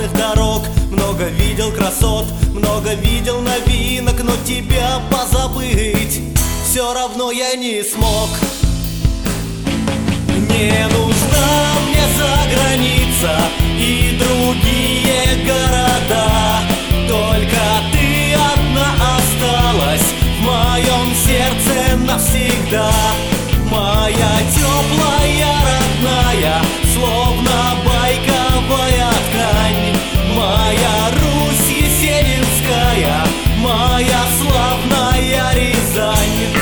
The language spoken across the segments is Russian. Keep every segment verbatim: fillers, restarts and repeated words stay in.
разных дорог, много видел красот, много видел новинок, но тебя позабыть все равно я не смог. Не нужна мне заграница и другие города, только ты одна осталась в моем сердце навсегда. Моя теплая, родная, словно байковая ткань, моя Русь есенинская, моя славная Рязань.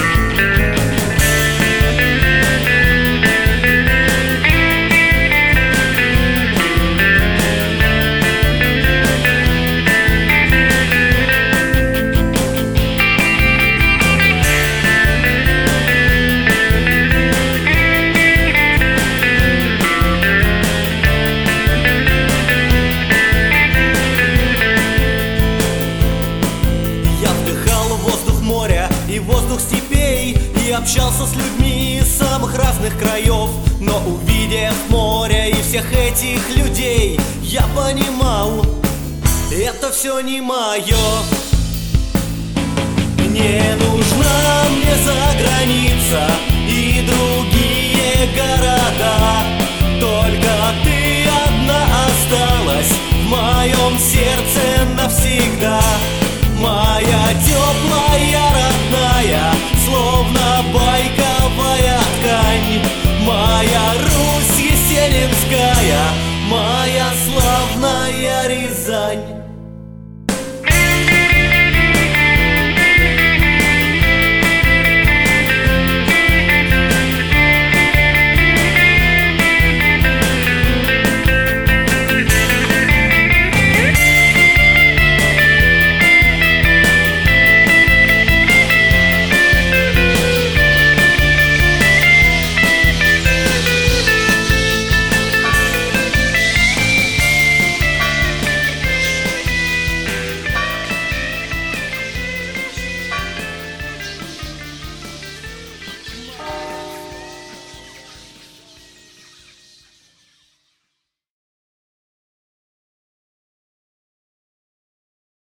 И воздух степей, и общался с людьми из самых разных краев. Но увидев море и всех этих людей, я понимал, это все не мое. Не нужна мне заграница и другие города, только ты одна осталась в моем сердце навсегда. Моя теплая, родная, словно байковая ткань, моя Русь есенинская, моя славная Рязань.